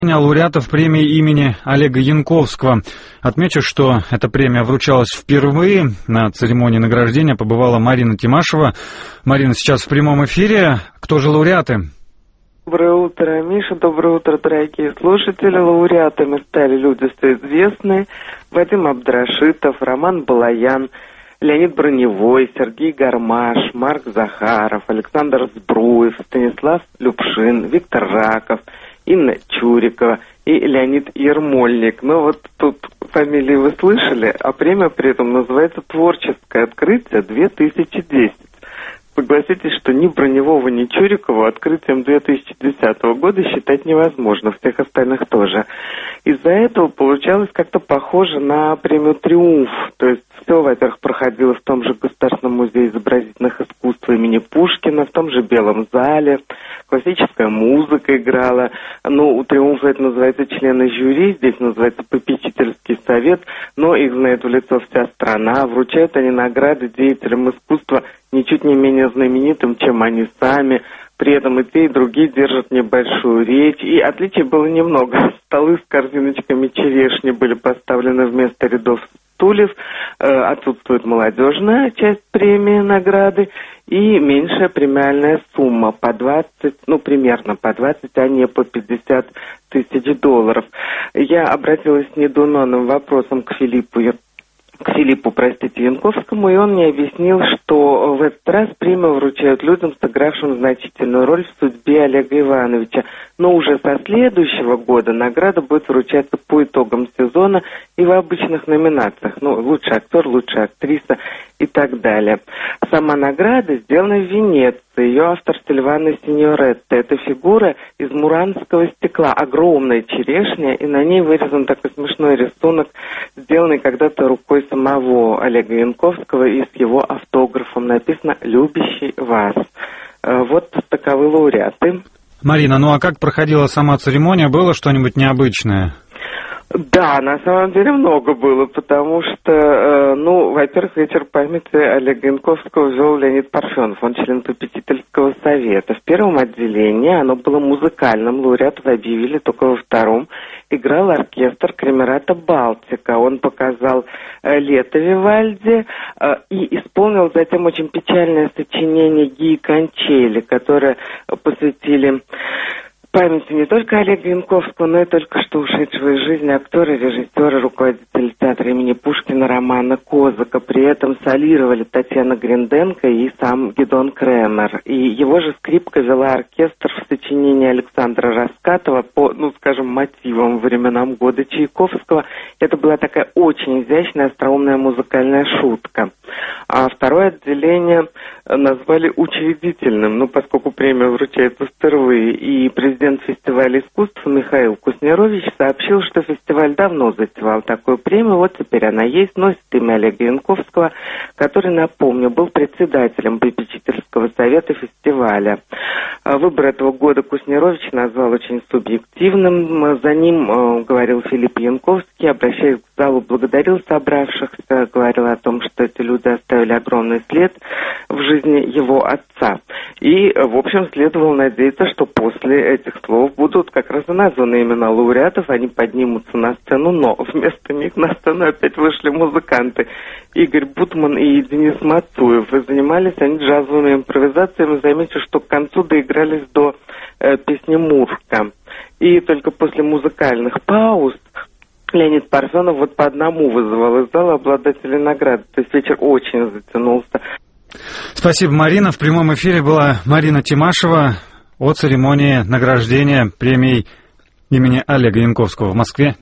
Лауреатов премии имени Олега Янковского. Отмечу, что эта премия вручалась впервые. На церемонии награждения побывала Марина Тимашева. Марина сейчас в прямом эфире. Кто же лауреаты? Доброе утро, Миша. Доброе утро, дорогие слушатели. Лауреатами стали люди известные. Вадим Абдрашитов, Роман Балаян, Леонид Броневой, Сергей Гармаш, Марк Захаров, Александр Збруев, Станислав Любшин, Виктор Раков, Инна Чурикова и Леонид Ермольник. Ну вот тут фамилии вы слышали, а премия при этом называется «Творческое открытие 2010». Согласитесь, что ни Броневого, ни Чурикова открытием 2010 года считать невозможно, всех остальных тоже. Из-за этого получалось как-то похоже на премию «Триумф». То есть все, во-первых, проходило в том же Государственном музее изобразительных искусств имени Пушкина, в том же Белом зале. Классическая музыка играла. Ну, у «Триумфа» это называется члены жюри, здесь называется попечительский совет, но их знает в лицо вся страна. Вручают они награды деятелям искусства ничуть не менее знаменитым, чем они сами. При этом и те, и другие держат небольшую речь. И отличий было немного. Столы с корзиночками черешни были поставлены вместо рядов стульев. Отсутствует молодежная часть премии награды. И меньшая премиальная сумма по 20, примерно по 20, а не по 50 тысяч долларов. Я обратилась с недоуменным вопросом к Филиппу Янковскому, и он мне объяснил, что в этот раз премию вручают людям, сыгравшим значительную роль в судьбе Олега Ивановича. Но уже со следующего года награда будет вручаться по итогам сезона и в обычных номинациях. Лучший актер, лучшая актриса и так далее. Сама награда сделана в Венеции. Ее автор Сильвано Синьоретто. Это фигура из муранского стекла, огромная черешня, и на ней вырезан такой смешной рисунок, сделанный когда-то рукой самого Олега Янковского, и с его автографом написано «Любящий вас». Вот таковы лауреаты. Марина, а как проходила сама церемония? Было что-нибудь необычное? Да, на самом деле много было, потому что, во-первых, вечер памяти Олега Янковского вел Леонид Парфенов, он член попечительского совета. В первом отделении оно было музыкальным, лауреатов объявили только во втором. Играл оркестр Кремерата Балтика, он показал «Лето Вивальди» и исполнил затем очень печальное сочинение Гии Кончели, которое посвятили памяти не только Олега Янковского, но и только что ушедшего из жизни актера, режиссера, руководителя театра имени Пушкина Романа Козака. При этом солировали Татьяна Гринденко и сам Гидеон Кремер. И его же скрипка вела оркестр в сочинении Александра Раскатова по, мотивам, временам года Чайковского. Это была такая очень изящная, остроумная музыкальная шутка. А второе отделение назвали учредительным, поскольку премия вручается впервые, и президент фестиваля искусств Михаил Куснерович сообщил, что фестиваль давно затевал такую премию, вот теперь она есть, носит имя Олега Янковского, который, напомню, был председателем попечительского совета фестиваля. Выбор этого года Куснерович назвал очень субъективным, за ним говорил Филипп Янковский, обращаясь к залу, благодарил собравшихся, говорил о том, что эти люди оставили огромный след в жизни его отца. И, в общем, следовало надеяться, что после этих слов будут как раз и названы имена лауреатов, они поднимутся на сцену, но вместо них на сцену опять вышли музыканты Игорь Бутман и Денис Мацуев. И занимались они джазовыми импровизациями. Замечу, что к концу доигрались до песни «Мурка». И только после музыкальных пауз Леонид Парфенов по одному вызывал из зала обладателей награды. То есть вечер очень затянулся. Спасибо, Марина. В прямом эфире была Марина Тимашева о церемонии награждения премией имени Олега Янковского в Москве.